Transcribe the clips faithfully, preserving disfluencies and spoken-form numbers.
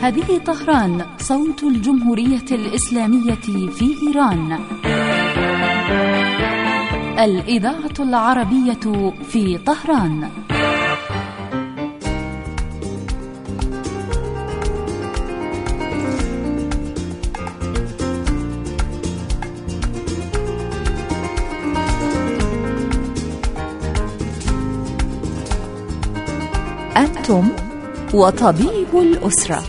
هذه طهران، صوت الجمهورية الإسلامية في إيران. الإذاعة العربية في طهران. أنتم وطبيب الأسرة.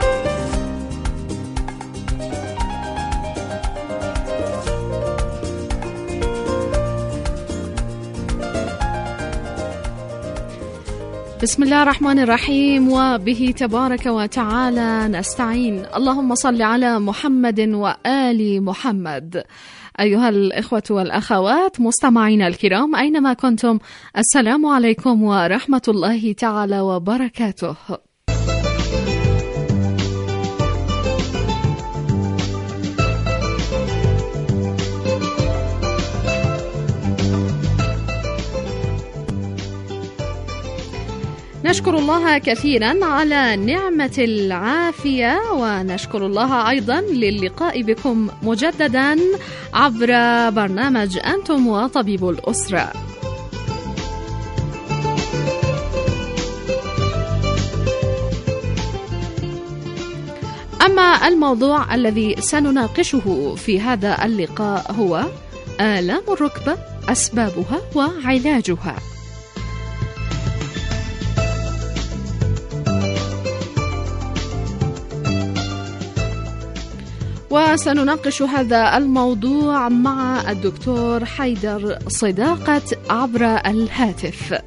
بسم الله الرحمن الرحيم، وبه تبارك وتعالى نستعين. اللهم صل على محمد وآل محمد. أيها الإخوة والأخوات مستمعينا الكرام أينما كنتم، السلام عليكم ورحمة الله تعالى وبركاته. نشكر الله كثيرا على نعمة العافية، ونشكر الله أيضا للقاء بكم مجددا عبر برنامج أنتم وطبيب الأسرة. أما الموضوع الذي سنناقشه في هذا اللقاء هو آلام الركبة، أسبابها وعلاجها. وسنناقش هذا الموضوع مع الدكتور حيدر صداقة عبر الهاتف.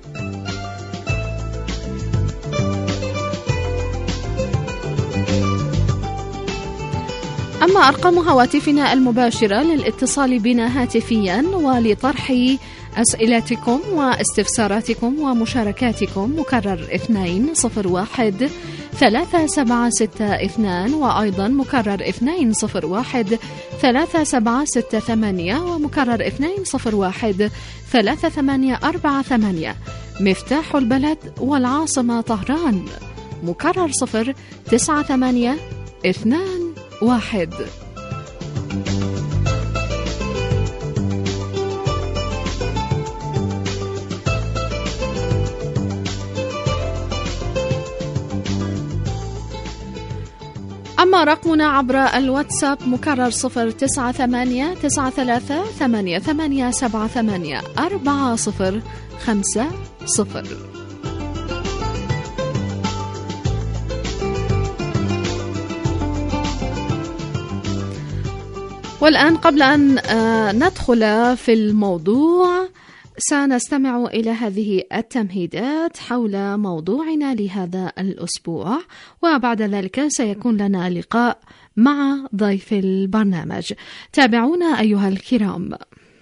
أما أرقام هواتفنا المباشرة للاتصال بنا هاتفيا ولطرح أسئلتكم واستفساراتكم ومشاركاتكم مكرر اثنين صفر واحد ثلاثة سبعة ستة اثنان، وأيضا مكرر اثنين صفر واحد ثلاثة سبعة ستة ثمانية، ومكرر اثنين صفر واحد ثلاثة ثمانية أربعة ثمانية. مفتاح البلد والعاصمة طهران مكرر صفر تسعة ثمانية اثنان واحد. أما رقمنا عبر الواتساب مكرر صفر تسعة ثمانية تسعة ثلاثة ثمانية ثمانية سبعة ثمانية أربعة صفر خمسة صفر. والآن قبل أن ندخل في الموضوع سنستمع إلى هذه التمهيدات حول موضوعنا لهذا الأسبوع، وبعد ذلك سيكون لنا لقاء مع ضيف البرنامج. تابعونا أيها الكرام.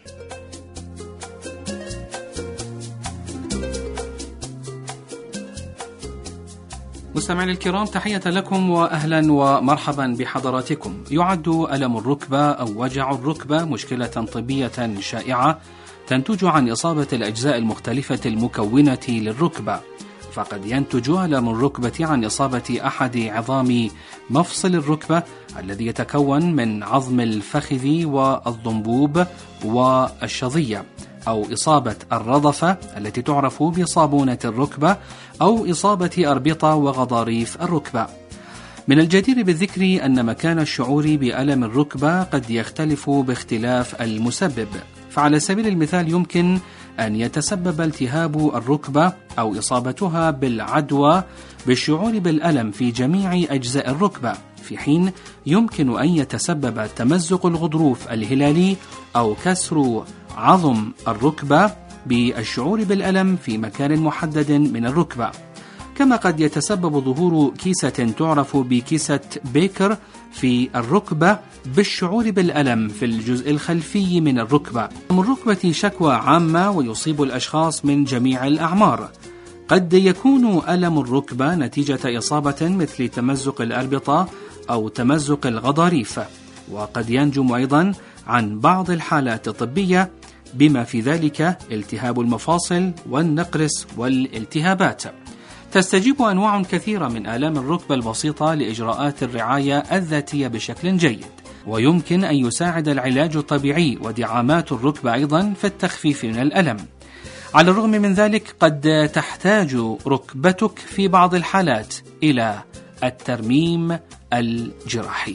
مستمعينا الكرام، تحية لكم وأهلا ومرحبا بحضراتكم. يعد ألم الركبة أو وجع الركبة مشكلة طبية شائعة تنتج عن إصابة الأجزاء المختلفة المكونة للركبة، فقد ينتج ألم الركبة عن إصابة أحد عظام مفصل الركبة الذي يتكون من عظم الفخذ والضنبوب والشظية، أو إصابة الرضفة التي تعرف بصابونة الركبة، أو إصابة أربطة وغضاريف الركبة. من الجدير بالذكر أن مكان الشعور بألم الركبة قد يختلف باختلاف المسبب، فعلى سبيل المثال يمكن أن يتسبب التهاب الركبة أو إصابتها بالعدوى بالشعور بالألم في جميع أجزاء الركبة، في حين يمكن أن يتسبب تمزق الغضروف الهلالي أو كسر عظم الركبة بالشعور بالألم في مكان محدد من الركبة. كما قد يتسبب ظهور كيسة تعرف بكيسة بيكر في الركبة بالشعور بالألم في الجزء الخلفي من الركبة. ألم الركبة شكوى عامة ويصيب الأشخاص من جميع الأعمار. قد يكون ألم الركبة نتيجة إصابة مثل تمزق الأربطة أو تمزق الغضاريف، وقد ينجم أيضا عن بعض الحالات الطبية بما في ذلك التهاب المفاصل والنقرس والالتهابات. تستجيب أنواع كثيرة من آلام الركبة البسيطة لإجراءات الرعاية الذاتية بشكل جيد، ويمكن أن يساعد العلاج الطبيعي ودعامات الركبة أيضا في التخفيف من الألم. على الرغم من ذلك قد تحتاج ركبتك في بعض الحالات إلى الترميم الجراحي.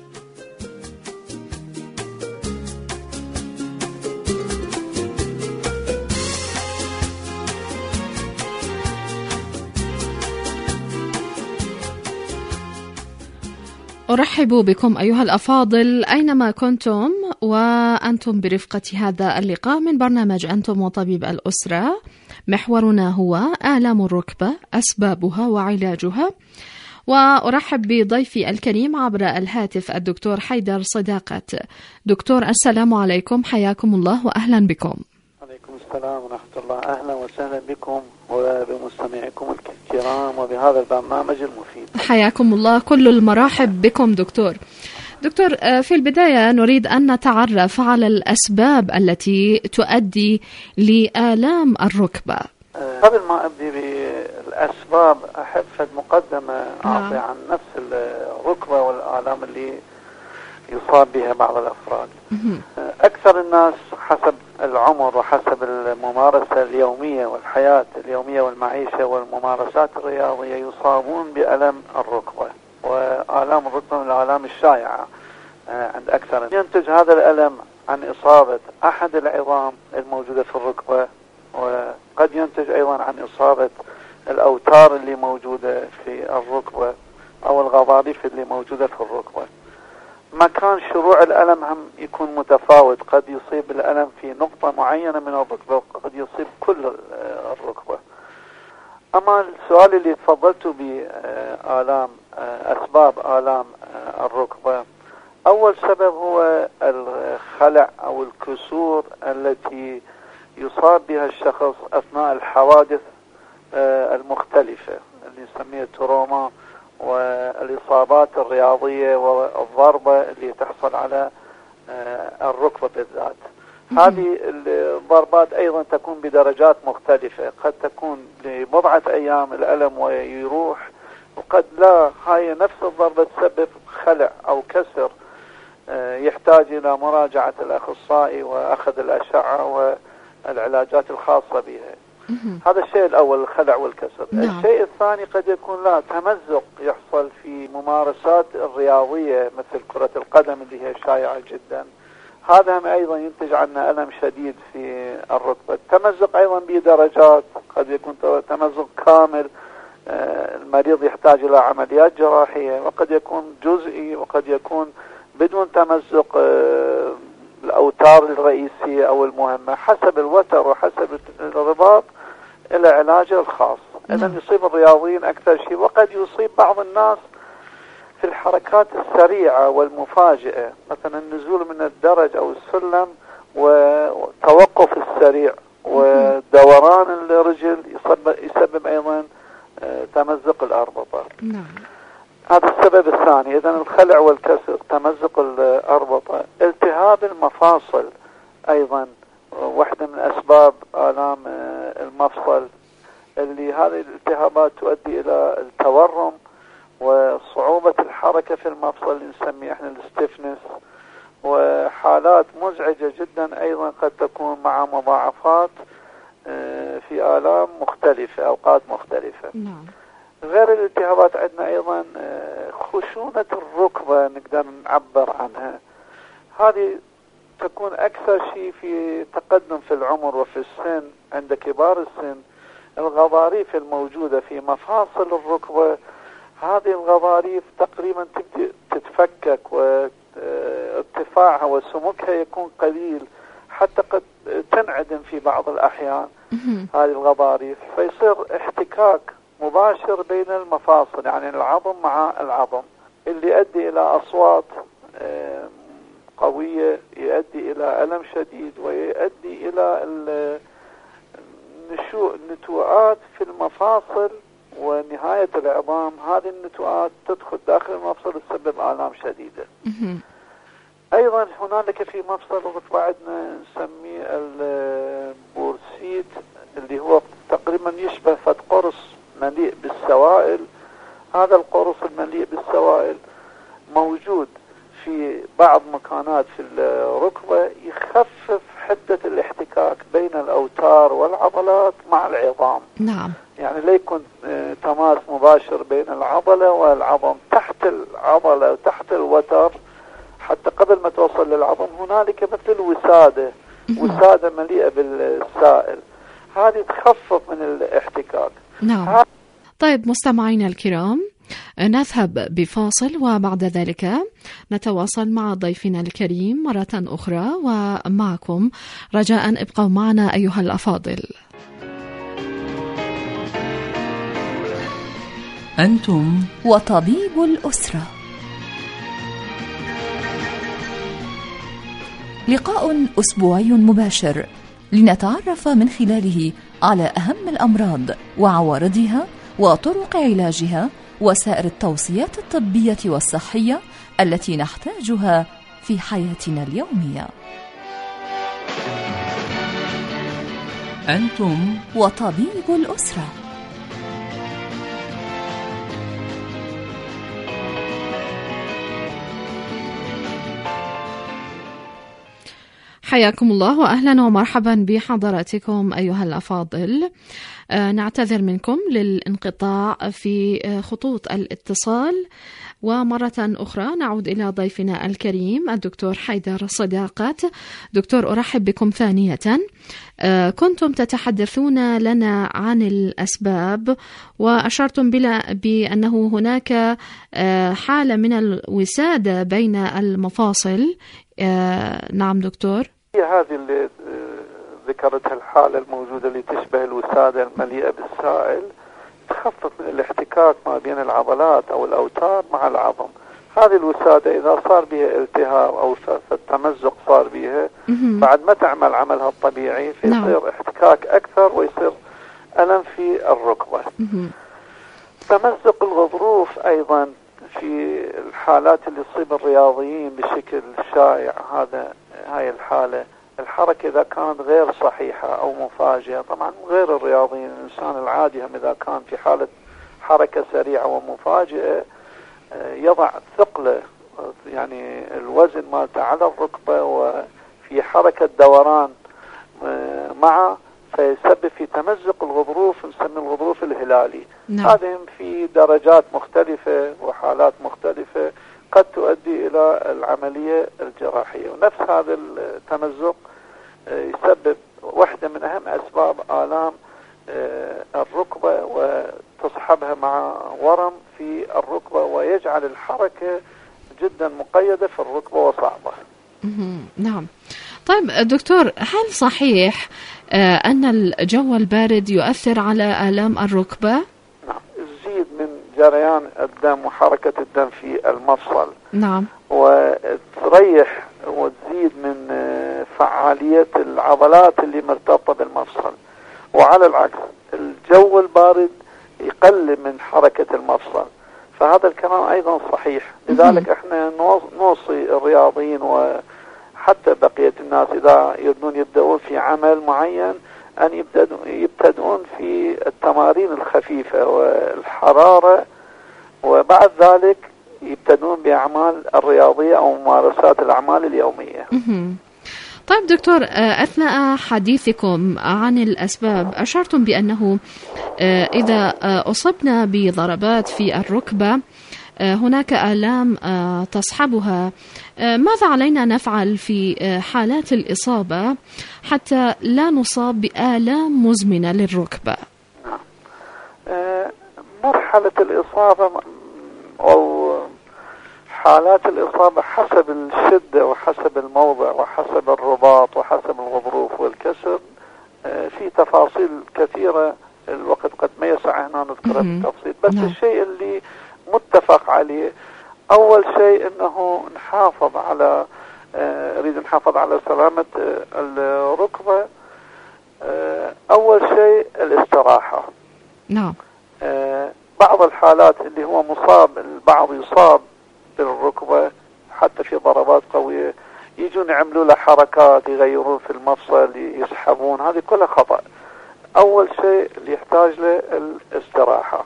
أرحب بكم أيها الأفاضل أينما كنتم وأنتم برفقة هذا اللقاء من برنامج أنتم وطبيب الأسرة. محورنا هو آلام الركبة، أسبابها وعلاجها. وأرحب بضيفي الكريم عبر الهاتف الدكتور حيدر صداقة. دكتور السلام عليكم، حياكم الله وأهلا بكم. عليكم السلام ورحمة الله، أهلا وسهلا بكم وبمستمعيكم الكرام وبهذا البرنامج المفيد. حياكم الله، كل المراحب بكم دكتور. دكتور، في البداية نريد أن نتعرف على الأسباب التي تؤدي لآلام الركبة. قبل ما أبدي بالأسباب أحب فد مقدمة أعطي عن نفس الركبة والآلام اللي يصاب بها بعض الأفراد. أكثر الناس حسب العمر وحسب الممارسة اليومية والحياة اليومية والمعيشة والممارسات الرياضية يصابون بألم الركبة، وآلام الركبة من الآلام الشائعة عند أكثر. ينتج هذا الألم عن إصابة أحد العظام الموجودة في الركبة، وقد ينتج أيضا عن إصابة الأوتار اللي موجودة في الركبة أو الغضاريف اللي موجودة في الركبة. مكان شروع الألم هم يكون متفاوت، قد يصيب الألم في نقطة معينة من الركبة وقد يصيب كل الركبة. أما السؤال اللي تفضلتوا بآلام أسباب آلام الركبة، أول سبب هو الخلع أو الكسور التي يصاب بها الشخص أثناء الحوادث المختلفة اللي نسميها تروما، والإصابات الرياضية والضربة اللي تحصل على الركبة بالذات. هذه الضربات أيضا تكون بدرجات مختلفة، قد تكون لبضعة أيام الألم ويروح، وقد لا، هاي نفس الضربة تسبب خلع أو كسر يحتاج إلى مراجعة الأخصائي وأخذ الأشعة والعلاجات الخاصة بها. هذا الشيء الأول، الخلع والكسر. نعم. الشيء الثاني قد يكون لا تمزق يحصل في ممارسات الرياضية مثل كرة القدم اللي هي شائعة جدا. هذا هم أيضا ينتج عنه ألم شديد في الركبة. التمزق أيضا بدرجات، قد يكون تمزق كامل المريض يحتاج إلى عمليات جراحية، وقد يكون جزئي، وقد يكون بدون تمزق الأوتار الرئيسية أو المهمة. حسب الوتر وحسب الرباط إلى علاجه الخاص. إذن يصيب الرياضيين أكثر شيء، وقد يصيب بعض الناس في الحركات السريعة والمفاجئة، مثلا النزول من الدرج أو السلم وتوقف السريع ودوران الرجل يسبب, يسبب أيضا تمزق الأربطة. نعم. هذا السبب الثاني. إذن الخلع والكسر، تمزق الأربطة، التهاب المفاصل أيضا واحدة من أسباب آلام المفصل، اللي هذه الالتهابات تؤدي إلى التورم وصعوبة الحركة في المفصل اللي نسميه احنا الستيفنس، وحالات مزعجة جدا أيضا قد تكون مع مضاعفات في آلام مختلفة أوقات مختلفة. نعم. غير الالتهابات عندنا أيضا خشونة الركبة نقدر نعبر عنها. هذه تكون أكثر شيء في تقدم في العمر وفي السن. عند كبار السن الغضاريف الموجودة في مفاصل الركبة، هذه الغضاريف تقريبا تبدأ تتفكك وارتفاعها وسمكها يكون قليل، حتى قد تنعدم في بعض الأحيان هذه الغضاريف، فيصير احتكاك مباشر بين المفاصل، يعني العظم مع العظم، اللي يؤدي إلى أصوات قوية، يؤدي إلى ألم شديد، ويؤدي إلى نشوء نتوءات في المفاصل ونهاية العظام. هذه النتوءات تدخل داخل المفصل تسبب آلام شديدة. أيضا هنالك في مفصل الركبة عندنا نسميه البورسيت، اللي هو تقريبا يشبه فد قرص مليء بالسوائل. هذا القرص المليء بالسوائل موجود في بعض مكانات في الركبة، يخفف حدة الاحتكاك بين الأوتار والعضلات مع العظام. نعم. يعني لا يكون تماس مباشر بين العضلة والعظم، تحت العضلة وتحت الوتر حتى قبل ما توصل للعظم هنالك مثل وسادة، وسادة مليئة بالسائل، هذه تخفف من الاحتكاك. نعم. طيب مستمعينا الكرام، نذهب بفاصل وبعد ذلك نتواصل مع ضيفنا الكريم مرة أخرى ومعكم. رجاء ابقوا معنا أيها الأفاضل. أنتم وطبيب الأسرة، لقاء أسبوعي مباشر لنتعرف من خلاله على أهم الأمراض وعوارضها وطرق علاجها وسائر التوصيات الطبية والصحية التي نحتاجها في حياتنا اليومية. أنتم وطبيب الأسرة. حياكم الله وأهلا ومرحبا بحضراتكم أيها الأفاضل. آه نعتذر منكم للانقطاع في آه خطوط الاتصال، ومرة أخرى نعود إلى ضيفنا الكريم الدكتور حيدر صداقت. دكتور أرحب بكم ثانية. آه كنتم تتحدثون لنا عن الأسباب وأشرتم بلا بأنه هناك آه حالة من الوسادة بين المفاصل. آه نعم دكتور. هي هذه اللي ذكرتها الحالة الموجودة اللي تشبه الوسادة المليئة بالسائل، تخفف من الاحتكاك ما بين العضلات أو الأوتار مع العظم. هذه الوسادة إذا صار بها التهاب أو التمزق صار بها بعد ما تعمل عملها الطبيعي فيصير no. احتكاك أكثر ويصير ألم في الركبة. تمزق الغضروف أيضا في الحالات اللي تصيب الرياضيين بشكل شائع، هذا هاي الحالة الحركة إذا كانت غير صحيحة أو مفاجئة، طبعا غير الرياضيين الإنسان العادي هم إذا كان في حالة حركة سريعة ومفاجئة يضع ثقله يعني الوزن مالته على الركبة وفي حركة دوران معه فيسبب في تمزق الغضروف، نسميه الغضروف الهلالي. نعم. هذا في درجات مختلفة وحالات مختلفة قد تؤدي إلى العملية الجراحية، ونفس هذا التمزق يسبب واحدة من أهم أسباب آلام الركبة وتصحبها مع ورم في الركبة ويجعل الحركة جدا مقيدة في الركبة وصعبة. نعم. طيب دكتور، هل صحيح أن الجو البارد يؤثر على آلام الركبة؟ نعم، تزيد من جريان الدم وحركة الدم في المفصل. نعم. وتريح وتزيد من فعالية العضلات اللي مرتبطة بالمفصل، وعلى العكس الجو البارد يقلل من حركة المفصل، فهذا الكلام أيضا صحيح. لذلك احنا نوصي الرياضيين وحتى بقية الناس إذا يريدون يبدأون في عمل معين أن يبتدؤون في التمارين الخفيفة والحرارة، وبعد ذلك يبتدون بأعمال الرياضية أو ممارسات الأعمال اليومية. طيب دكتور، أثناء حديثكم عن الأسباب أشرتم بأنه إذا أصبنا بضربات في الركبة هناك آلام تصحبها. ماذا علينا نفعل في حالات الإصابة حتى لا نصاب بآلام مزمنة للركبة؟ مرحلة الإصابة أو حالات الإصابة حسب الشدة وحسب الموضع وحسب الرباط وحسب الغضروف والكسر في تفاصيل كثيرة الوقت قد ما يسع هنا نذكرها بالتفصيل، بس نعم. الشيء اللي متفق عليه أول شيء أنه نحافظ على أريد نحافظ على سلامة الركبة. أول شيء الاستراحة. نعم. بعض الحالات اللي هو مصاب، البعض يصاب بالركبة حتى في ضربات قوية يجون يعملوا له حركات يغيرون في المفصل يسحبون، هذه كلها خطأ. أول شيء اللي يحتاج له الاستراحة.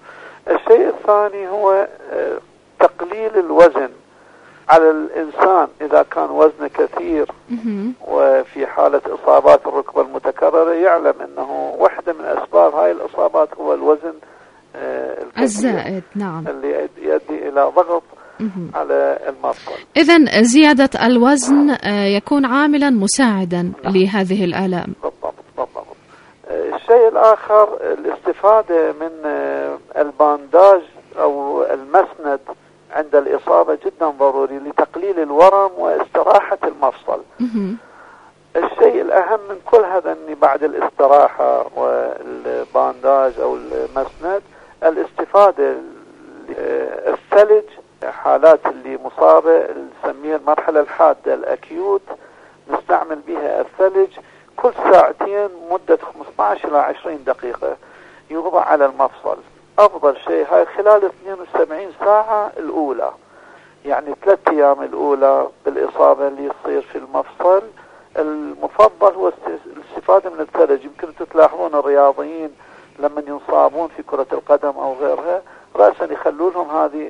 الشيء الثاني هو تقليل الوزن على الإنسان إذا كان وزنه كثير وفي حالة إصابات الركبة المتكررة، يعلم أنه واحدة من أسباب هاي الإصابات هو الوزن الزائد، نعم، اللي يؤدي إلى ضغط على المفصل. إذن زيادة الوزن يكون عاملا مساعدا نعم. لهذه الآلام. بالضبط بالضبط. الشيء الآخر الاستفادة من البانداج أو المسند عند الإصابة جدا ضروري لتقليل الورم واستراحة المفصل. الشيء الأهم من كل هذا أن بعد الاستراحة والبانداج أو المسند الاستفادة الثلج، حالات اللي مصابة نسميها المرحلة الحادة الأكيوت، نستعمل بها الثلج كل ساعتين مدة خمسة عشر إلى عشرين دقيقة يوضع على المفصل. أفضل شيء هاي خلال اثنين وسبعين ساعة الأولى، يعني ثلاث أيام الأولى بالإصابة اللي يصير في المفصل. المفضل هو الاستفادة من الثلج. يمكن تلاحظون الرياضيين لما ينصابون في كرة القدم أو غيرها رأسا يخلوا لهم هذه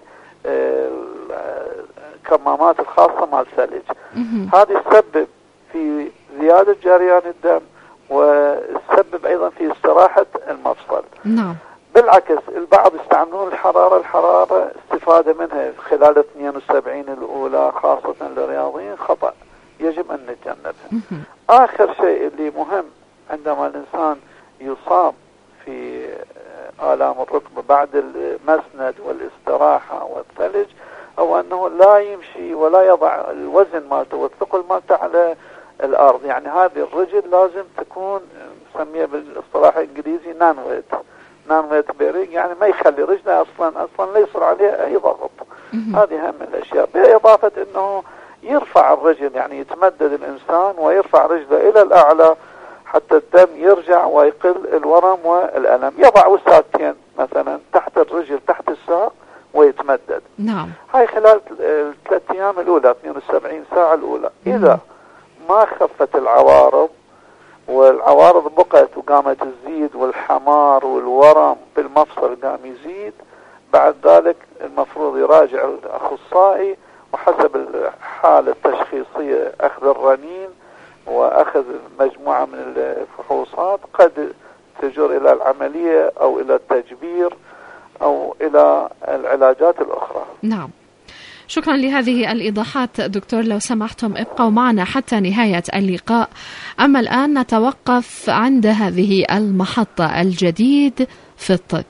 الكمامات الخاصة مع الثلج. هذه تسبب في زيادة جريان الدم وتسبب أيضا في استراحة المفصل. نعم. بالعكس البعض يستعملون الحرارة الحرارة استفادة منها خلال اثنين وسبعين الأولى خاصة للرياضيين خطأ، يجب أن نتجنبها. آخر شيء اللي مهم عندما الإنسان يصاب في آلام الركبة بعد المسند والاستراحة والثلج أو أنه لا يمشي ولا يضع الوزن مالته والثقل مالته على الأرض. يعني هذه الرجل لازم تكون نسميها بالاصطلاح الإنجليزي نان ويت نان ويت بيرينج، يعني ما يخلي رجله أصلا أصلا لا يصير عليها أي ضغط. هذه أهم الأشياء، بإضافة أنه يرفع الرجل، يعني يتمدد الإنسان ويرفع رجله إلى الأعلى حتى الدم يرجع ويقل الورم والألم. يضع وسادتين مثلا تحت الرجل تحت الساق ويتمدد. نعم. هاي خلال الثلاث أيام الأولى اثنين وسبعين ساعة الأولى. إذا ما خفت العوارض والعوارض بقت وقامت تزيد والحمار والورم بالمفصل قام يزيد، بعد ذلك المفروض يراجع الأخصائي وحسب الحالة التشخيصية أخذ الرنين وأخذ مجموعة من الفحوصات قد تجر إلى العملية أو إلى التجبير أو إلى العلاجات الأخرى. نعم، شكرا لهذه الإيضاحات دكتور. لو سمحتم ابقوا معنا حتى نهاية اللقاء. أما الآن نتوقف عند هذه المحطة الجديد في الطب.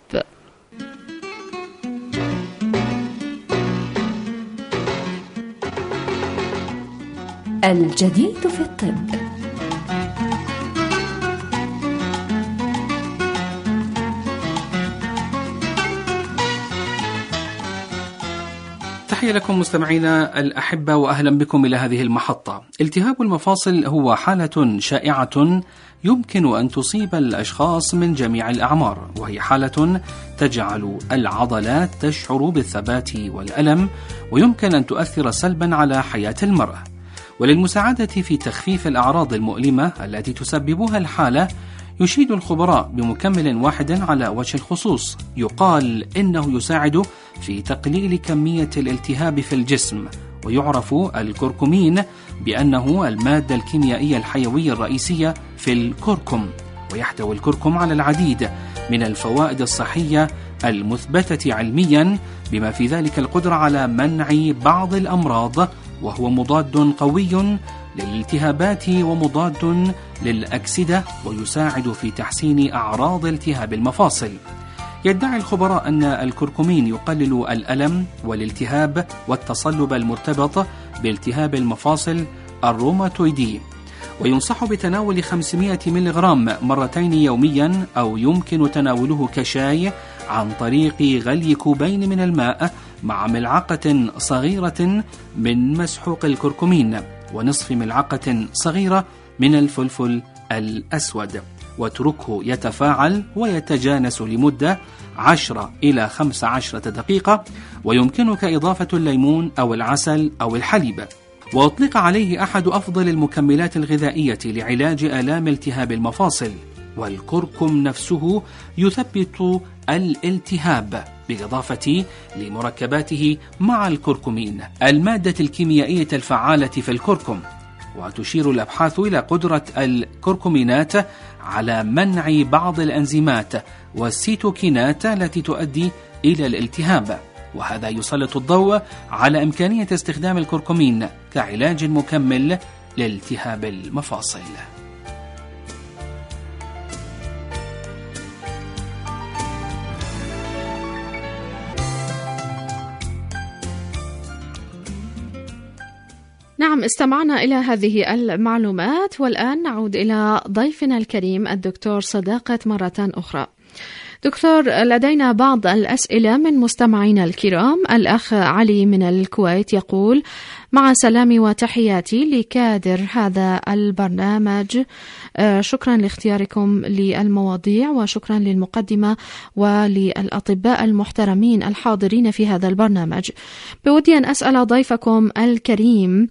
الجديد في الطب. تحية لكم مستمعينا الأحبة وأهلا بكم إلى هذه المحطة. التهاب المفاصل هو حالة شائعة يمكن أن تصيب الأشخاص من جميع الأعمار، وهي حالة تجعل العضلات تشعر بالثبات والألم، ويمكن أن تؤثر سلبا على حياة المرأة. وللمساعدة في تخفيف الأعراض المؤلمة التي تسببها الحالة، يشيد الخبراء بمكمل واحد على وجه الخصوص يقال إنه يساعد في تقليل كمية الالتهاب في الجسم، ويعرف الكركمين بأنه المادة الكيميائية الحيوية الرئيسية في الكركم. ويحتوي الكركم على العديد من الفوائد الصحية المثبتة علميا، بما في ذلك القدرة على منع بعض الأمراض، وهو مضاد قوي للالتهابات ومضاد للأكسدة، ويساعد في تحسين أعراض التهاب المفاصل. يدعي الخبراء أن الكركمين يقلل الألم والالتهاب والتصلب المرتبط بالتهاب المفاصل الروماتويدي، وينصح بتناول خمسمائة ملغرام مرتين يوميا، أو يمكن تناوله كشاي عن طريق غلي كوبين من الماء مع ملعقة صغيرة من مسحوق الكركمين ونصف ملعقة صغيرة من الفلفل الأسود، واتركه يتفاعل ويتجانس لمدة عشرة إلى خمس عشرة دقيقة، ويمكنك إضافة الليمون أو العسل أو الحليب. وأطلق عليه أحد أفضل المكملات الغذائية لعلاج آلام التهاب المفاصل، والكركم نفسه يثبط الالتهاب، بالإضافة لمركباته مع الكركمين المادة الكيميائية الفعالة في الكركم. وتشير الأبحاث إلى قدرة الكركمينات على منع بعض الأنزيمات والسيتوكينات التي تؤدي إلى الالتهاب، وهذا يسلط الضوء على إمكانية استخدام الكركمين كعلاج مكمل لالتهاب المفاصل. نعم، استمعنا إلى هذه المعلومات، والآن نعود إلى ضيفنا الكريم الدكتور صداقة مرة أخرى. دكتور، لدينا بعض الأسئلة من مستمعينا الكرام. الأخ علي من الكويت يقول: مع سلامي وتحياتي لكادر هذا البرنامج، شكرا لاختياركم للمواضيع وشكرا للمقدمة وللأطباء المحترمين الحاضرين في هذا البرنامج. بودي أن أسأل ضيفكم الكريم،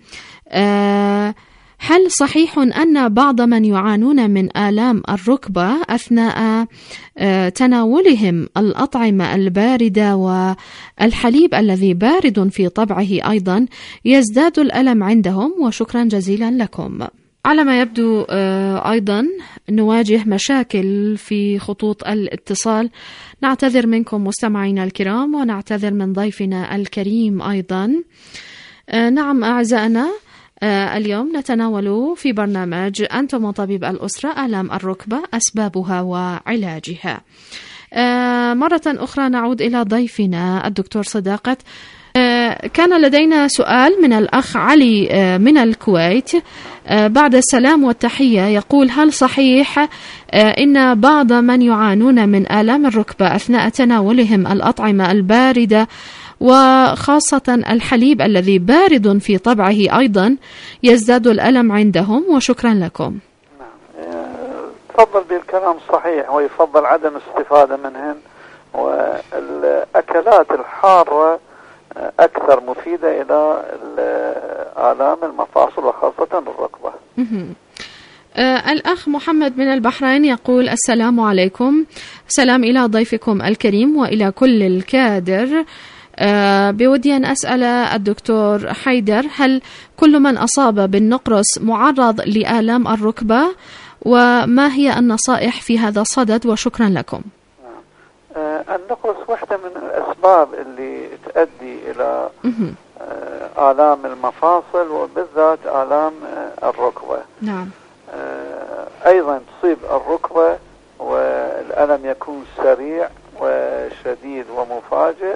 هل صحيح أن بعض من يعانون من آلام الركبة أثناء تناولهم الأطعمة الباردة والحليب الذي بارد في طبعه أيضا يزداد الألم عندهم؟ وشكرا جزيلا لكم. على ما يبدو أيضا نواجه مشاكل في خطوط الاتصال. نعتذر منكم مستمعينا الكرام ونعتذر من ضيفنا الكريم أيضا. نعم أعزائنا، اليوم نتناول في برنامج أنتم وطبيب الأسرة آلام الركبة، أسبابها وعلاجها. مرة أخرى نعود إلى ضيفنا الدكتور صداقة. كان لدينا سؤال من الأخ علي من الكويت بعد السلام والتحية، يقول: هل صحيح إن بعض من يعانون من آلام الركبة أثناء تناولهم الأطعمة الباردة وخاصة الحليب الذي بارد في طبعه أيضا يزداد الألم عندهم؟ وشكرا لكم. نعم، تفضل بالكلام صحيح، ويفضل عدم الاستفادة منهن، والأكلات الحارة أكثر مفيدة إلى آلام المفاصل وخاصة الركبة. آه الأخ محمد من البحرين يقول: السلام عليكم، سلام إلى ضيفكم الكريم وإلى كل الكادر. أه بودي أن أسأل الدكتور حيدر، هل كل من أصاب بالنقرس معرض لآلام الركبة؟ وما هي النصائح في هذا الصدد؟ وشكرا لكم. أه النقرس واحدة من الأسباب اللي تؤدي إلى أه آلام المفاصل وبالذات آلام أه الركبة. نعم. أه أيضا تصيب الركبة والألم يكون سريع وشديد ومفاجئ،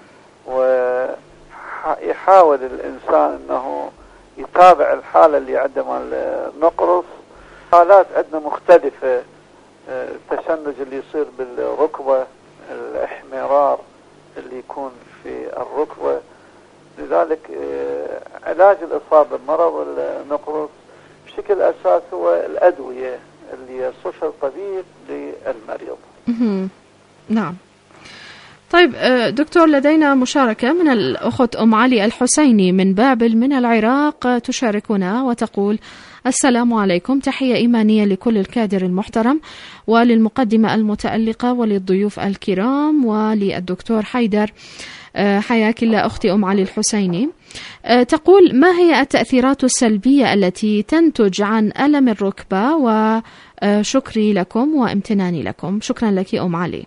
ويحاول الإنسان أنه يتابع الحالة اللي عنده مال النقرس. حالات عندنا مختلفة، التشنج اللي يصير بالركبة، الاحمرار اللي يكون في الركبة. لذلك علاج الإصابة بمرض النقرس بشكل أساس هو الأدوية اللي يصفها الطبيب للمريض. نعم. طيب دكتور، لدينا مشاركة من الأخت أم علي الحسيني من بابل من العراق تشاركنا وتقول: السلام عليكم، تحية إيمانية لكل الكادر المحترم وللمقدمة المتألقة وللضيوف الكرام وللدكتور حيدر. حياك الله أختي أم علي الحسيني. تقول: ما هي التأثيرات السلبية التي تنتج عن ألم الركبة؟ وشكري لكم وامتناني لكم. شكرا لك أم علي.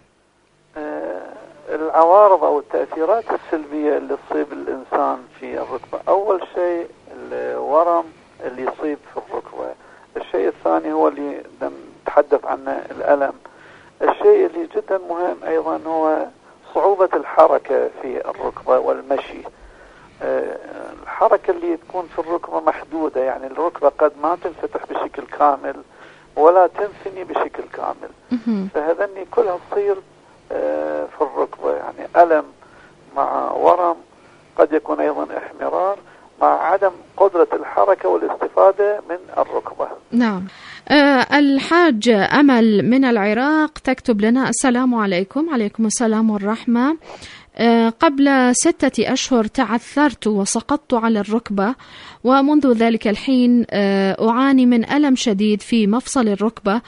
العوارض أو التأثيرات السلبية اللي تصيب الإنسان في الركبة، أول شيء الورم اللي يصيب في الركبة. الشيء الثاني هو اللي نتحدث عنه الألم. الشيء اللي جدا مهم أيضا هو صعوبة الحركة في الركبة والمشي. الحركة اللي تكون في الركبة محدودة، يعني الركبة قد ما تنفتح بشكل كامل ولا تنثني بشكل كامل، فهذني كلها تصير في الركبة، يعني ألم مع ورم، قد يكون أيضا احمرار مع عدم قدرة الحركة والاستفادة من الركبة. نعم. أه الحاج أمل من العراق تكتب لنا: السلام عليكم. عليكم السلام والرحمة. أه قبل ستة أشهر تعثرت وسقطت على الركبة، ومنذ ذلك الحين أه أعاني من ألم شديد في مفصل الركبة.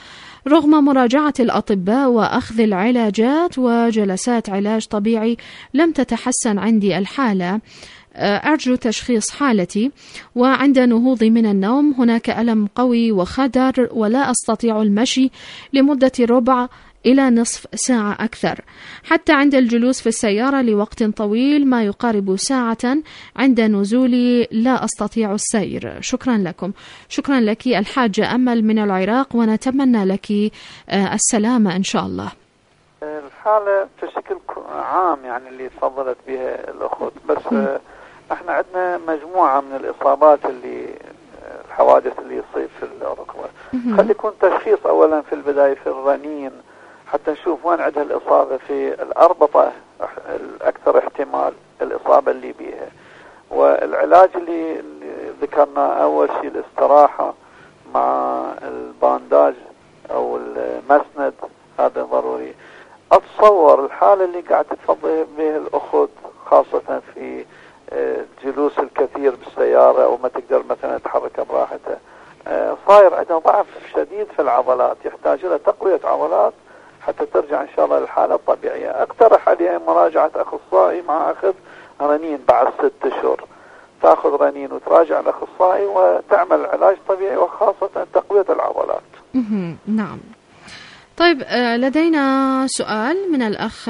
رغم مراجعة الأطباء وأخذ العلاجات وجلسات علاج طبيعي لم تتحسن عندي الحالة. أرجو تشخيص حالتي. وعند نهوضي من النوم هناك ألم قوي وخدر ولا أستطيع المشي لمدة ربع إلى نصف ساعة أكثر، حتى عند الجلوس في السيارة لوقت طويل ما يقارب ساعة عند نزولي لا أستطيع السير. شكرا لكم. شكرا لك الحاجة أمل من العراق، ونتمنى لك السلامة إن شاء الله. الحالة بشكل عام يعني اللي تفضلت بها الأخوة، بس م. احنا عندنا مجموعة من الإصابات اللي الحوادث اللي يصيب في الركبة. خلي يكون تشخيص أولا في البداية في الرنين حتى نشوف وين عندها الإصابة في الأربطة، الأكثر احتمال الإصابة اللي بيها. والعلاج اللي, اللي ذكرناه أول شيء الاستراحة مع البانداج أو المسند، هذا ضروري. أتصور الحالة اللي قاعد تفضل بها الأخوة خاصة في الجلوس الكثير بالسيارة أو ما تقدر مثلا تحرك براحتها، صاير عندها ضعف شديد في العضلات، يحتاج لها تقوية عضلات حتى ترجع إن شاء الله للحالة الطبيعية. أقترح عليها مراجعة أخصائي مع أخذ رنين بعد ست أشهر، تأخذ رنين وتراجع الأخصائي وتعمل علاج طبيعي وخاصة تقوية العضلات. نعم. طيب لدينا سؤال من الأخ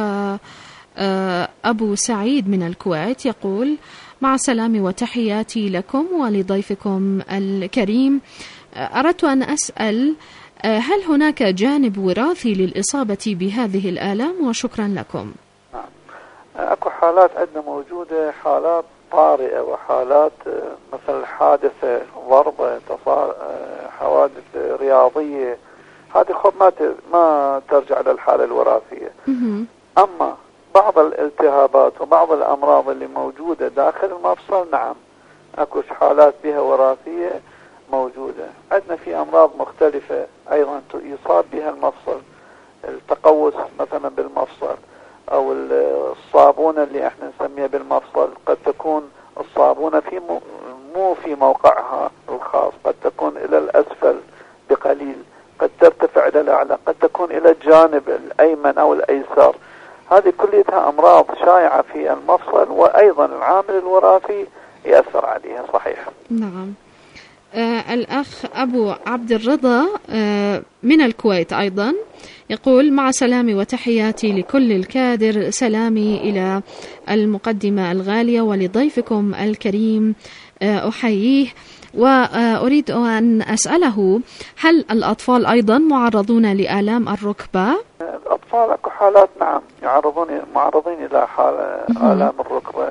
أبو سعيد من الكويت، يقول: مع سلامي وتحياتي لكم ولضيفكم الكريم، أردت أن أسأل هل هناك جانب وراثي للإصابة بهذه الآلام؟ وشكرا لكم. نعم. أكو حالات عندنا موجودة، حالات طارئة وحالات مثل حادثة ضربة، حوادث رياضية، هذه خب ما ما ترجع للحالة الوراثية. أما بعض الالتهابات وبعض الأمراض اللي موجودة داخل المفصل، نعم أكو حالات بها وراثية موجودة. عندنا في أمراض مختلفة أيضا يصاب بها المفصل، التقوس مثلا بالمفصل أو الصابونة اللي احنا نسميها بالمفصل، قد تكون الصابونة في مو في موقعها الخاص، قد تكون إلى الأسفل بقليل، قد ترتفع إلى الأعلى، قد تكون إلى الجانب الأيمن أو الأيسر. هذه كلها أمراض شائعة في المفصل، وأيضا العامل الوراثي يأثر عليها. صحيح. نعم. آه الأخ أبو عبد الرضا آه من الكويت أيضا يقول: مع سلامي وتحياتي لكل الكادر، سلامي إلى المقدمة الغالية ولضيفكم الكريم، آه أحييه. وأريد أن أسأله: هل الأطفال أيضا معرضون لآلام الركبة؟ الأطفال أكو حالات نعم يعرضون معرضين إلى حالة آلام الركبة،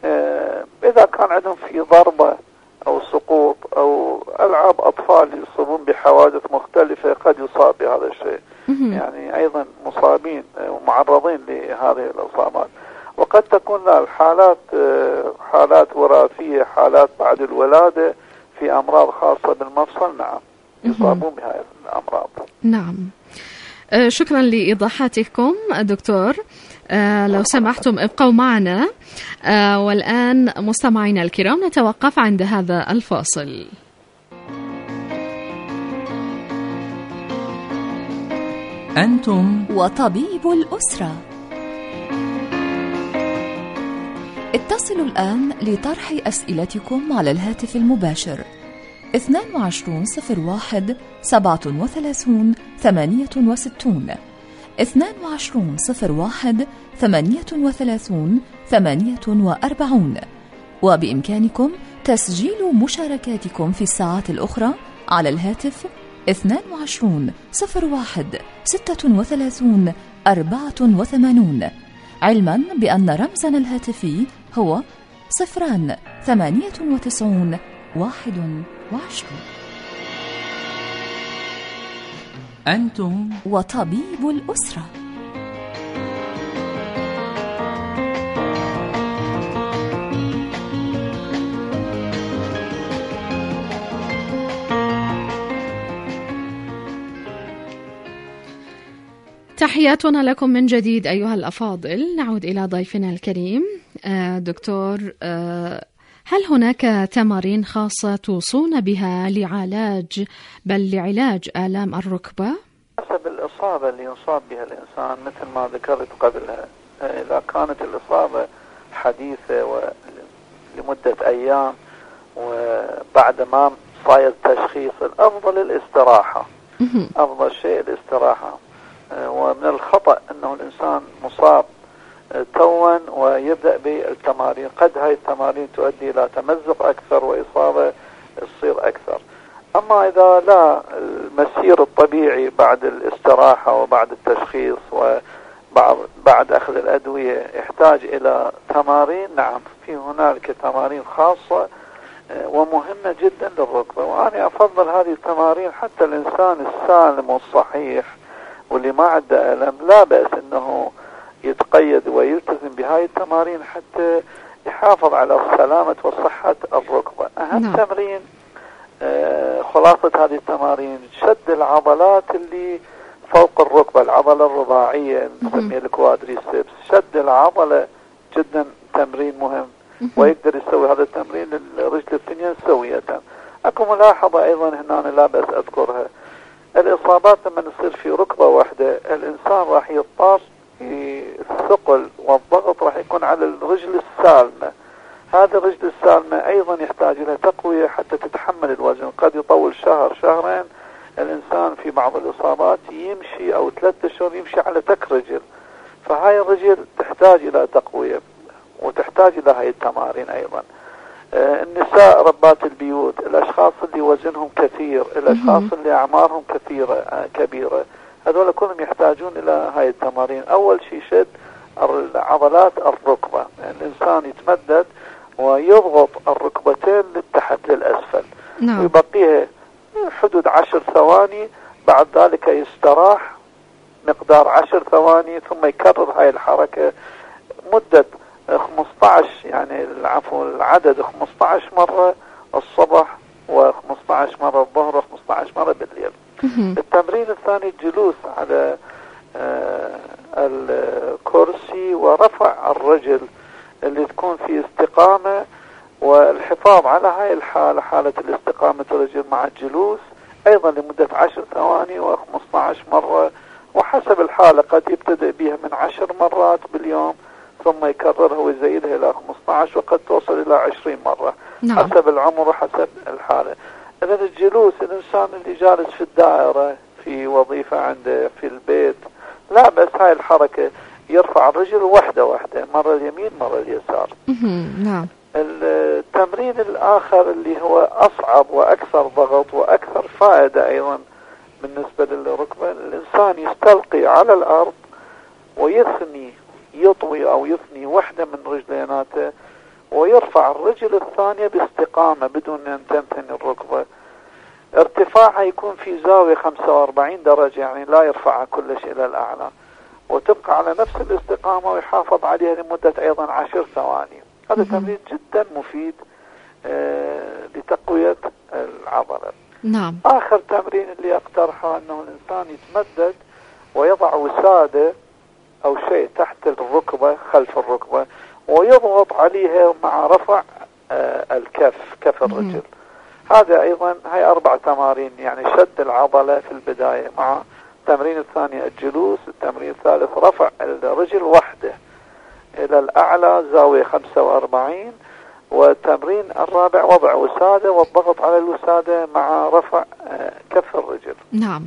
إذا كان عندهم في ضربة أو سقوط أو ألعاب أطفال يصابون بحوادث مختلفة قد يصاب بهذا الشيء. يعني أيضا مصابين ومعرضين لهذه الإصابات. وقد تكون الحالات حالات وراثية، حالات بعد الولادة في أمراض خاصة بالمفصل، نعم يصابون بهذه الأمراض. نعم. آه شكرا لإيضاحاتكم دكتور. آه لو سمحتم ابقوا معنا. آه والآن مستمعينا الكرام نتوقف عند هذا الفاصل. أنتم وطبيب الأسرة. اتصلوا الآن لطرح أسئلتكم على الهاتف المباشر اثنان وعشرون صفر واحد سبعة وثلاثون ثمانية وستون اثنان وعشرون صفر واحد ثمانية وثلاثون ثمانية وأربعون. وبإمكانكم تسجيل مشاركاتكم في الساعات الأخرى على الهاتف اثنان وعشرون صفر واحد ستة وثلاثون أربعة وثمانون، علما بأن رمزنا الهاتفي هو صفران ثمانية وتسعون واحد وعشرون. أنتم وطبيب الأسرة. تحياتنا لكم من جديد أيها الأفاضل. نعود إلى ضيفنا الكريم دكتور. هل هناك تمارين خاصة توصون بها لعلاج بل لعلاج آلام الركبة؟ حسب الإصابة اللي يصاب بها الإنسان مثل ما ذكرت قبلها، إذا كانت الإصابة حديثة ولمدة أيام وبعد ما صاير تشخيص، الأفضل الاستراحة. أفضل شيء الاستراحة. ومن الخطأ أنه الإنسان مصاب توا ويبدأ بالتمارين، قد هاي التمارين تؤدي إلى تمزق أكثر وإصابة تصير أكثر. أما إذا لا، المسير الطبيعي بعد الاستراحة وبعد التشخيص وبعد بعد أخذ الأدوية يحتاج إلى تمارين، نعم في هنالك تمارين خاصة ومهمة جدا للركبة، وأنا أفضل هذه التمارين حتى الإنسان السالم والصحيح واللي ما عنده ألم لا بأس أنه يتقيد ويلتزم بهاي التمارين حتى يحافظ على سلامة وصحة الركبة. أهم نعم. تمرين آه خلاصة هذه التمارين شد العضلات اللي فوق الركبة، العضلة الرباعية نسميها الكوادريسبس. شد العضلة جدا تمرين مهم، ويقدر يسوي هذا التمرين للرجل الاثنين سوية. أكو ملاحظة أيضا هنا لا بأس أذكرها، الإصابات لما تصير في ركبة واحدة الإنسان راح يضطر الثقل والضغط راح يكون على الرجل السالمة. هذا الرجل السالمة أيضا يحتاج إلى تقوية حتى تتحمل الوزن. قد يطول شهر شهرين الإنسان في بعض الإصابات يمشي أو ثلاثة أشهر يمشي على تك رجل، فهاي الرجل تحتاج إلى تقوية وتحتاج إلى هاي التمارين أيضا. آه النساء ربات البيوت، الأشخاص اللي وزنهم كثير، الأشخاص اللي أعمارهم كثيرة آه كبيرة، هذول كلهم يحتاجون إلى هاي التمارين. أول شيء شد عضلات الركبة، يعني الإنسان يتمدد ويضغط الركبتين للتحت للأسفل نعم. ويبقيها حدود عشر ثواني، بعد ذلك يستراح مقدار عشر ثواني ثم يكرر هاي الحركة مدة خمسة عشر، يعني العفو العدد خمسة عشر مرة الصبح و15 مرة الظهر و15 مرة بالليل. التمرين الثاني الجلوس على آه الكرسي ورفع الرجل اللي تكون في استقامة، والحفاظ على هاي الحالة، حالة الاستقامة الرجل مع الجلوس أيضا لمدة عشر ثواني وخمسة عشر مرة، وحسب الحالة قد يبتدئ بها من عشر مرات باليوم ثم يكررها ويزيدها إلى خمسة عشر وقد توصل إلى عشرين مرة نعم. حسب العمر وحسب الحالة. إذن الجلوس، الإنسان اللي جالس في الدائرة في وظيفة عنده في البيت لا بس هاي الحركة يرفع الرجل واحدة واحدة، مرة اليمين مرة اليسار نعم. التمرين الآخر اللي هو أصعب وأكثر ضغط وأكثر فائدة أيضا بالنسبة للركبة، الإنسان يستلقي على الأرض ويثني يطوي أو يثني واحدة من رجليناته ويرفع الرجل الثانية باستقامة بدون أن تنثني الركبة. ارتفاعها يكون في زاوية خمسة وأربعين درجة، يعني لا يرفعها كلش إلى الأعلى، وتبقى على نفس الاستقامة ويحافظ عليها لمدة أيضا عشر ثواني. هذا تمرين جدا مفيد آه لتقوية العضلة نعم. آخر تمرين اللي أقترحه أنه الإنسان يتمدد ويضع وسادة أو شيء تحت الركبة خلف الركبة ويضغط عليها مع رفع آه الكف كف الرجل. هذا أيضا هي أربع تمارين، يعني شد العضلة في البداية، مع التمرين الثاني الجلوس، التمرين الثالث رفع الرجل وحده إلى الأعلى زاوية خمسة وأربعين، والتمرين الرابع وضع وسادة والضغط على الوسادة مع رفع كف الرجل. نعم.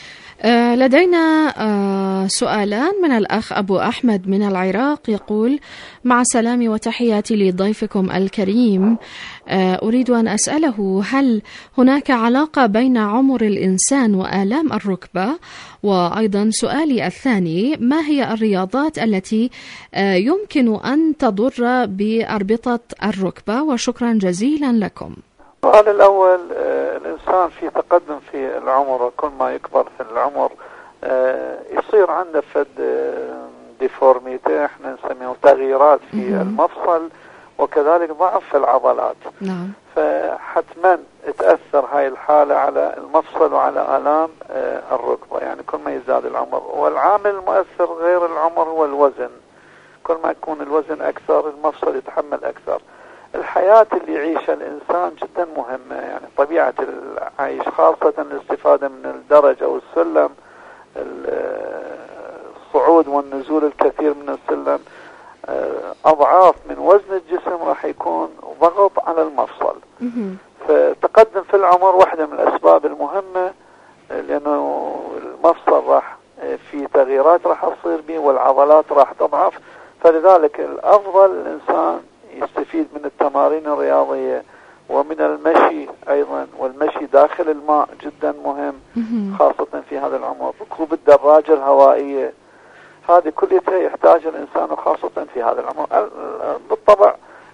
آه لدينا آه سؤالان من الأخ أبو أحمد من العراق، يقول: مع سلامي وتحياتي لضيفكم الكريم، آه أريد أن أسأله هل هناك علاقة بين عمر الإنسان وآلام الركبة؟ وأيضا سؤالي الثاني: ما هي الرياضات التي آه يمكن أن تضر بأربطة الركبة؟ وشكرا جزيلا لكم. السؤال الأول، آه الإنسان في تقدم في العمر، كل ما يكبر في العمر آه يصير عنده فد آه ديفورميتي، احنا نسميه تغييرات في م- المفصل، وكذلك ضعف في العضلات. نعم. فحتما تأثر هاي الحالة على المفصل وعلى آلام آه الركبة، يعني كل ما يزداد العمر. والعامل المؤثر غير العمر هو الوزن، كل ما يكون الوزن أكثر المفصل يتحمل أكثر. الحياة اللي يعيشها الإنسان جدا مهمة، يعني طبيعة العيش، خاصة الاستفادة من الدرج أو السلم الصعود والنزول الكثير من السلم أضعاف من وزن الجسم راح يكون ضغط على المفصل. فتقدم في العمر واحدة من الأسباب المهمة، لأنه المفصل راح في تغييرات راح تصير به والعضلات راح تضعف. فلذلك الأفضل الإنسان يستفيد من التمارين الرياضية ومن المشي أيضا، والمشي داخل الماء جدا مهم خاصة في هذا العمر. ركوب الدراجة الهوائية هذه كلها يحتاج الإنسان خاصة في هذا العمر. بالطبع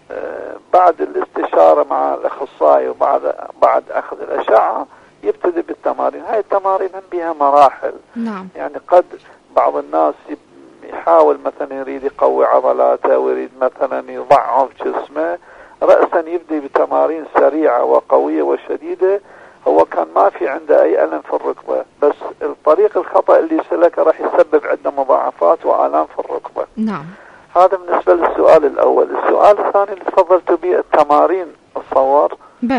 بعد الاستشارة مع الأخصائي وبعد بعد أخذ الأشعة يبتدي بالتمارين. هاي التمارين هم بها مراحل. نعم. يعني قد بعض الناس يحاول مثلا يريد يقوي عضلاته ويريد مثلا يضعف جسمه، رأسا يبدأ بتمارين سريعة وقوية وشديدة، هو كان ما في عنده أي ألم في الركبة، بس الطريق الخطأ اللي سلكه راح يسبب عنده مضاعفات وآلام في الركبة. نعم. هذا بالنسبة للسؤال الأول. السؤال الثاني اللي تفضلت به التمارين الصور.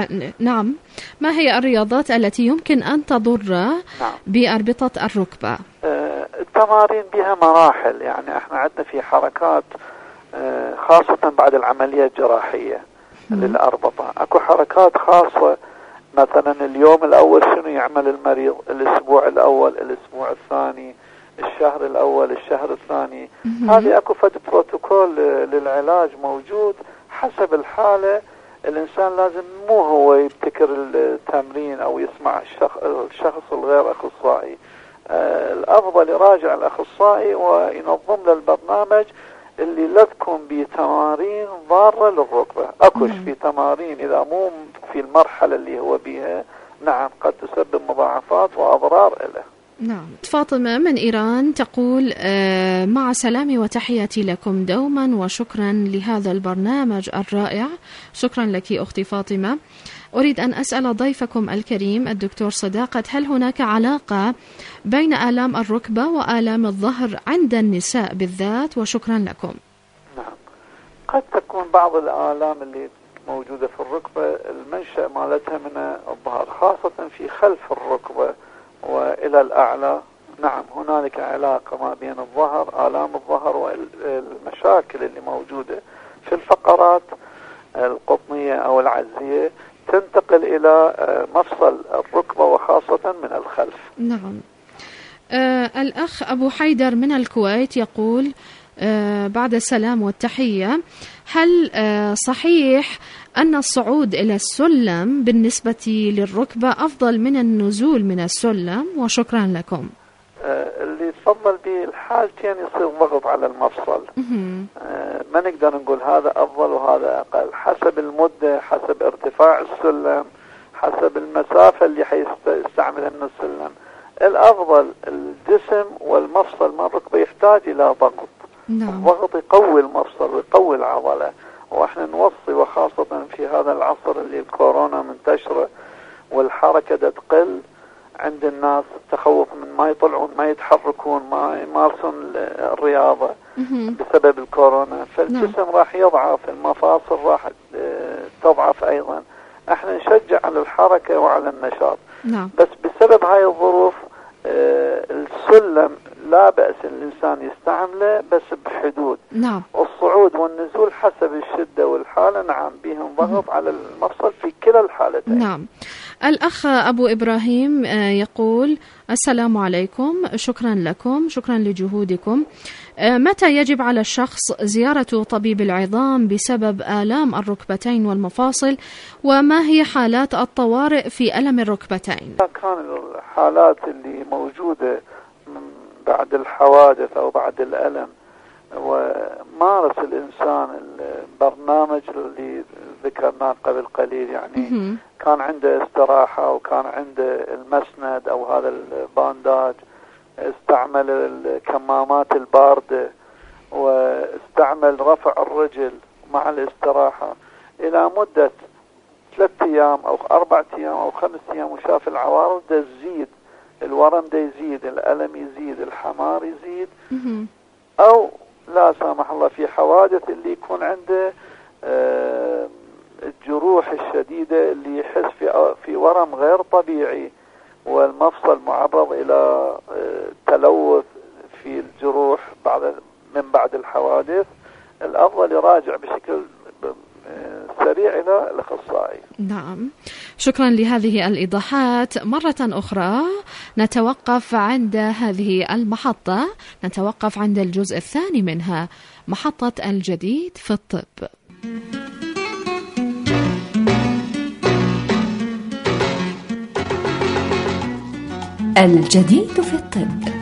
نعم. ما هي الرياضات التي يمكن أن تضر نعم. بأربطة الركبة؟ آه التمارين بها مراحل. يعني احنا عندنا في حركات آه خاصة بعد العملية الجراحية م. للأربطة اكو حركات خاصة. مثلا اليوم الأول شنو يعمل المريض، الأسبوع الأول، الأسبوع الثاني، الشهر الأول، الشهر الثاني. هذه اكو فد بروتوكول للعلاج موجود حسب الحالة. الإنسان لازم مو هو يبتكر التمرين أو يسمع الشخص, الشخص الغير أخصائي. آه الأفضل يراجع الأخصائي وينظم له البرنامج اللي لا تكون بتمارين ضارة للركبة. أكوش في تمارين إذا مو في المرحلة اللي هو بيها نعم قد تسبب مضاعفات وأضرار له. نعم. فاطمة من إيران تقول آه مع سلامي وتحياتي لكم دوما وشكرا لهذا البرنامج الرائع. شكرا لك أختي فاطمة. أريد أن أسأل ضيفكم الكريم الدكتور صداقة، هل هناك علاقة بين آلام الركبة وآلام الظهر عند النساء بالذات؟ وشكرا لكم. نعم، قد تكون بعض الآلام اللي موجودة في الركبة المنشأ مالتها من الظهر، خاصة في خلف الركبة وإلى الأعلى. نعم هنالك علاقة ما بين الظهر، آلام الظهر والمشاكل اللي موجودة في الفقرات القطنية أو العزية تنتقل إلى مفصل الركبة وخاصة من الخلف. نعم. آه الأخ أبو حيدر من الكويت يقول آه بعد السلام والتحية، هل آه صحيح أن الصعود إلى السلم بالنسبة للركبة أفضل من النزول من السلم؟ وشكرا لكم. آه اللي تفضل به الحالتين يصير ضغط على المفصل. آه ما نقدر نقول هذا أفضل وهذا أقل، حسب المدة، حسب ارتفاع السلم، حسب المسافة اللي حيستعملها من السلم. الأفضل الجسم والمفصل من الركبة يحتاج إلى ضغط. نعم. الضغط يقوي المفصل ويقوي العضلة، واحنا نوصي وخاصة في هذا العصر اللي الكورونا منتشرة والحركة تقل عند الناس، تخوف من ما يطلعون ما يتحركون ما يمارسون الرياضة بسبب الكورونا، فالجسم راح يضعف، المفاصل راح تضعف أيضا. احنا نشجع على الحركة وعلى النشاط. نعم. بس بسبب هاي الظروف آه السلم لا بأس الإنسان يستعمله بس بحدود. نعم. الصعود والنزول حسب الشدة والحالة نعم بهم ضغط على المفصل في كلا الحالتين. نعم. الأخ أبو إبراهيم يقول السلام عليكم، شكرا لكم، شكرا لجهودكم. متى يجب على الشخص زيارة طبيب العظام بسبب آلام الركبتين والمفاصل، وما هي حالات الطوارئ في ألم الركبتين؟ كان الحالات اللي موجودة بعد الحوادث أو بعد الألم ومارس الإنسان البرنامج اللي ذكرناه قبل قليل، يعني كان عنده استراحة وكان عنده المسند أو هذا البانداج، استعمل الكمامات الباردة واستعمل رفع الرجل مع الاستراحة إلى مدة ثلاثة أيام أو أربعة أيام أو خمسة أيام، وشاف العوارض ده تزيد، الورم ده يزيد، الألم يزيد، الحمار يزيد، أو لا سامح الله في حوادث اللي يكون عنده آه الجروح الشديدة اللي يحس في في ورم غير طبيعي والمفصل معرض إلى تلوث في الجروح بعد من بعد الحوادث، الأفضل يراجع بشكل سريع إلى الأخصائي. نعم، شكرا لهذه الإيضاحات. مرة أخرى نتوقف عند هذه المحطة، نتوقف عند الجزء الثاني منها، محطة الجديد في الطب. الجديد في الطب.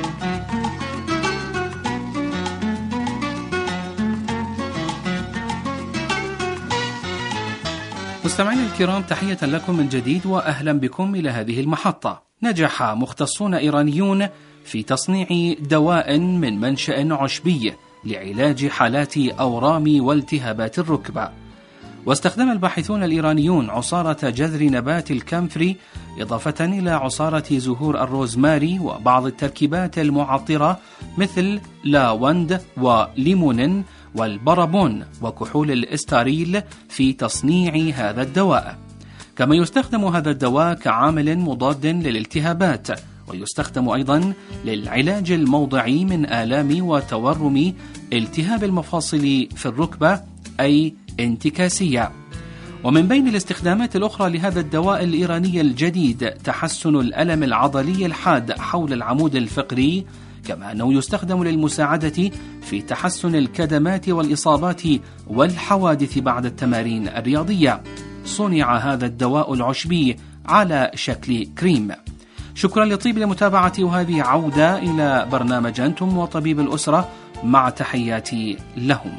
مستمعينا الكرام، تحية لكم من جديد وأهلا بكم إلى هذه المحطة. نجح مختصون إيرانيون في تصنيع دواء من منشأ عشبي لعلاج حالات أورام والتهابات الركبة، واستخدم الباحثون الإيرانيون عصارة جذر نبات الكمثري إضافة إلى عصارة زهور الروزماري وبعض التركيبات المعطرة مثل لاوند وليمون والبرابون وكحول الاستاريل في تصنيع هذا الدواء. كما يستخدم هذا الدواء كعامل مضاد للالتهابات، ويستخدم أيضا للعلاج الموضعي من آلام وتورم التهاب المفاصل في الركبة أي انتكاسية. ومن بين الاستخدامات الأخرى لهذا الدواء الإيراني الجديد تحسن الألم العضلي الحاد حول العمود الفقري، كما أنه يستخدم للمساعدة في تحسن الكدمات والإصابات والحوادث بعد التمارين الرياضية. صنع هذا الدواء العشبي على شكل كريم. شكرا لطيب المتابعة، وهذه عودة إلى برنامج أنتم وطبيب الأسرة مع تحياتي لهم.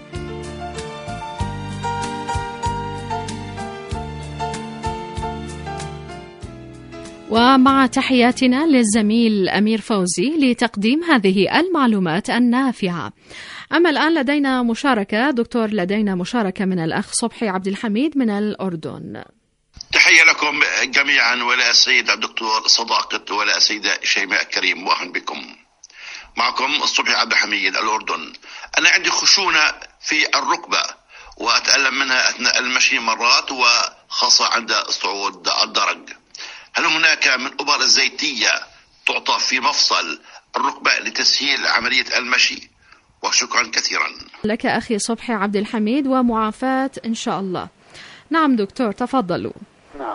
ومع تحياتنا للزميل أمير فوزي لتقديم هذه المعلومات النافعة. أما الآن لدينا مشاركة دكتور، لدينا مشاركة من الأخ صبحي عبد الحميد من الأردن. تحية لكم جميعا، ولا السيد الدكتور صداقة ولا السيدة شيماء كريم، واهلا بكم. معكم صبحي عبد الحميد الأردن. أنا عندي خشونة في الركبة وأتألم منها أثناء المشي مرات، وخاصة عند صعود الدرج. هل هناك من أبر الزيتية تعطى في مفصل الركبة لتسهيل عملية المشي؟ وشكرا كثيرا لك أخي صبحي عبد الحميد، ومعافاة إن شاء الله. نعم دكتور، تفضلوا. نعم،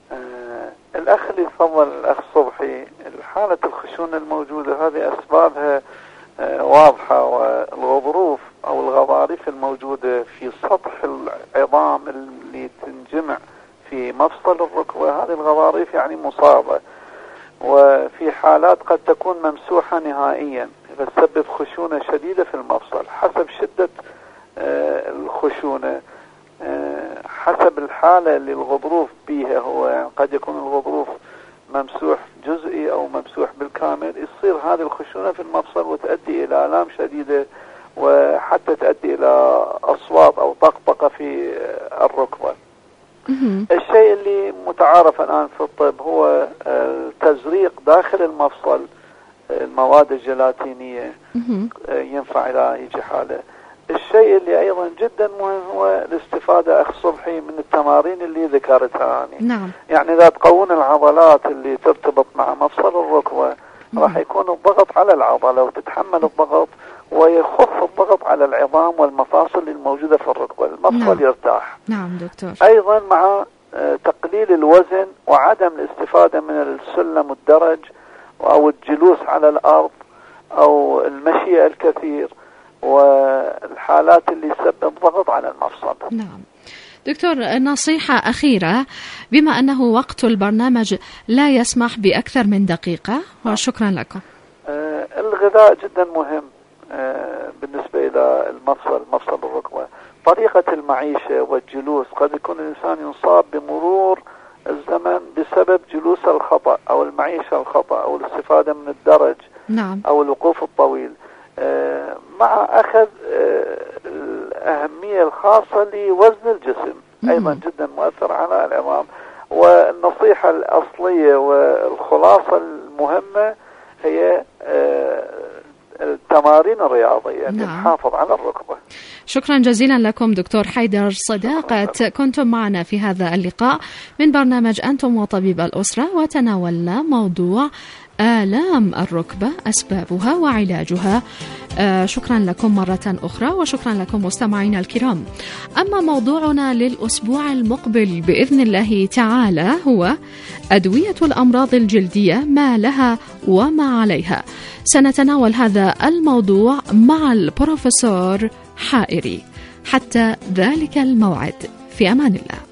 آه الأخ اللي تفضل الأخ صبحي، حالة الخشونة الموجودة هذه أسبابها آه واضحة، والغضروف أو الغضاريف الموجودة في سطح العظام اللي تنجمع في مفصل الركبة، هذه الغضاريف يعني مصابة، وفي حالات قد تكون ممسوحة نهائيا فتسبب خشونة شديدة في المفصل. حسب شدة آه الخشونة، آه حسب الحالة اللي الغضروف بيها، هو يعني قد يكون الغضروف ممسوح جزئي أو ممسوح بالكامل، يصير هذه الخشونة في المفصل وتؤدي إلى آلام شديدة، وحتى تؤدي إلى أصوات أو طقطقة في آه الركبة. الشيء اللي متعارف الآن في الطب هو التزريق داخل المفصل، المواد الجيلاتينية ينفع علاج حالة. الشيء اللي أيضا جدا مهم هو الاستفادة أخ صبحي من التمارين اللي ذكرتها يعني. نعم. يعني إذا تقوون العضلات اللي ترتبط مع مفصل الركبة راح يكون الضغط على العضلة وتتحمل الضغط، ويخف الضغط على العظام والمفاصل الموجودة في الركبة، المفصل نعم. يرتاح. نعم دكتور. أيضا مع تقليل الوزن وعدم الاستفادة من السلم والدرج أو الجلوس على الأرض أو المشي الكثير، والحالات اللي تسبب ضغط على المفصل. نعم دكتور، نصيحة أخيرة بما أنه وقت البرنامج لا يسمح بأكثر من دقيقة، وشكرا لكم. آه الغذاء جدا مهم آه بالنسبة إلى المفصل مفصل الركبة. طريقة المعيشة والجلوس، قد يكون الإنسان يصاب بمرور الزمن بسبب جلوس الخطأ أو المعيشة الخطأ أو الاستفادة من الدرج نعم. أو الوقوف الطويل، آه مع أخذ آه الأهمية الخاصة لوزن الجسم مم. أيضا جدا مؤثر على العظام. والنصيحة الأصلية والخلاصة المهمة هي آه التمارين الرياضية نعم. للحافظ على الركبة. شكرا جزيلا لكم دكتور حيدر صداقة، كنتم معنا في هذا اللقاء من برنامج أنتم وطبيب الأسرة، وتناولنا موضوع آلام الركبة، أسبابها وعلاجها. آه شكرا لكم مرة أخرى، وشكرا لكم مستمعينا الكرام. أما موضوعنا للأسبوع المقبل بإذن الله تعالى هو أدوية الأمراض الجلدية، ما لها وما عليها. سنتناول هذا الموضوع مع البروفيسور حائري. حتى ذلك الموعد، في أمان الله.